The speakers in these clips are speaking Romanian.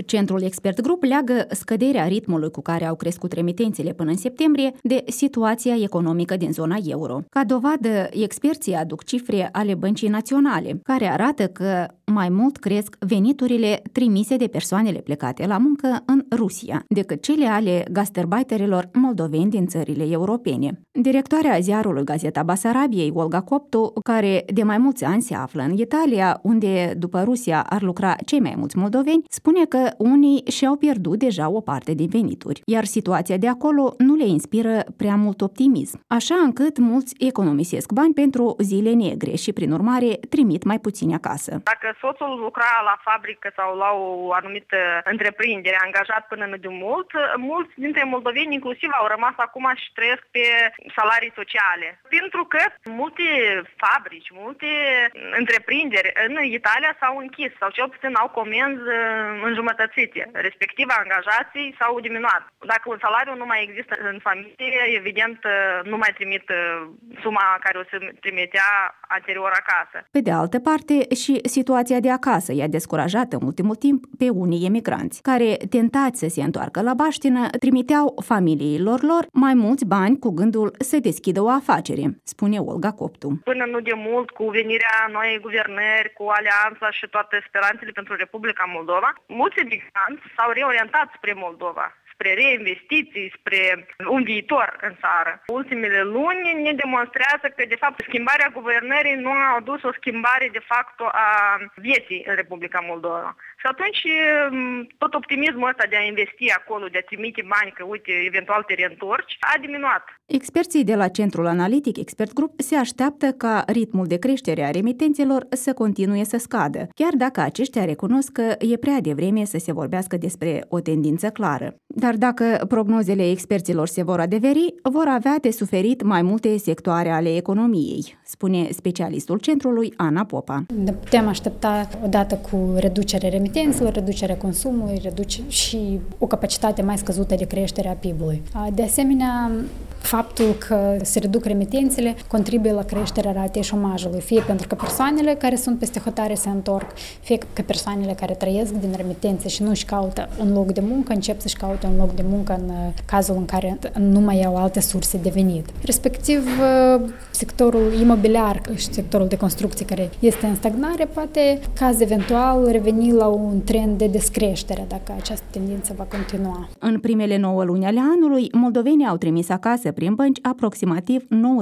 Centrul Expert Group leagă scăderea ritmului cu care au crescut remitențele până în septembrie de situația economică din zona euro. Ca dovadă, experții aduc cifre ale Băncii Naționale, care arată că mai mult cresc veniturile trimise de persoanele plecate la muncă în Rusia decât cele ale gastarbeiterilor moldoveni din țările europene. Directoarea ziarului Gazeta Basarabiei, Olga Coptu, care de mai mulți ani se află în Italia, unde după Rusia ar lucra cei mai mulți moldoveni, spune că unii și-au pierdut deja o parte din venituri, iar situația de acolo nu le inspiră prea mult optimism, așa încât mulți economisesc bani pentru zile negre și, prin urmare, trimit mai puțini acasă. Dacă soțul lucra la fabrică sau la o anumită întreprindere, angajat până nu de mult, mulți dintre moldoveni inclusiv au rămas acum și trăiesc pe salarii sociale. Pentru că multe fabrici, multe întreprinderi în Italia s-au închis sau cel puțin au comenzi înjumătățite, respectiv angajații s-au diminuat. Dacă un salariu nu mai există în familie, evident nu mai trimit suma care o să trimitea anterior acasă. Pe de altă parte, și situația de acasă i-a descurajat în ultimul timp pe unii emigranți, care, tentați să se întoarcă la baștină, trimiteau familiilor lor mai mulți bani cu gândul să deschidă o afacere, spune Olga Coptu. Până nu de mult, cu venirea noii guvernări, cu alianța și toate speranțele pentru Republica Moldova, mulți emigranți s-au reorientat spre Moldova, spre reinvestiții, spre un viitor în țară. Ultimele luni ne demonstrează că, de fapt, schimbarea guvernării nu a adus o schimbare de facto a vieții în Republica Moldova. Și atunci tot optimismul ăsta de a investi acolo, de a trimite bani, că uite, eventual te reîntorci, a diminuat. Experții de la Centrul Analitic Expert Group se așteaptă ca ritmul de creștere a remitențelor să continue să scadă, chiar dacă aceștia recunosc că e prea devreme să se vorbească despre o tendință clară. Dar dacă prognozele experților se vor adeveri, vor avea de suferit mai multe sectoare ale economiei, spune specialistul centrului Ana Popa. Ne putem aștepta odată cu reducerea remitențelor, reducerea consumului, și o capacitate mai scăzută de creștere a PIB-ului. De asemenea, faptul că se reduc remitențele contribuie la creșterea ratei șomajului, fie pentru că persoanele care sunt peste hotare se întorc, fie că persoanele care trăiesc din remitențe și nu-și caută un loc de muncă, încep să-și caute un loc de muncă în cazul în care nu mai au alte surse de venit. Respectiv, sectorul imobiliar și sectorul de construcții care este în stagnare poate, caz eventual, reveni la un trend de descreștere dacă această tendință va continua. În primele 9 luni ale anului, moldovenii au trimis acasă prin bănci aproximativ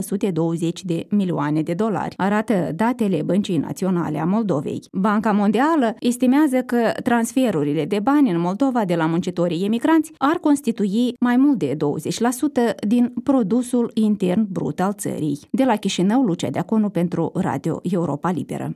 920 de milioane de dolari, arată datele Băncii Naționale a Moldovei. Banca Mondială estimează că transferurile de bani în Moldova de la muncitorii emigranți ar constitui mai mult de 20% din produsul intern brut al țării. De la Chișinău, Lucia Deaconu pentru Radio Europa Liberă.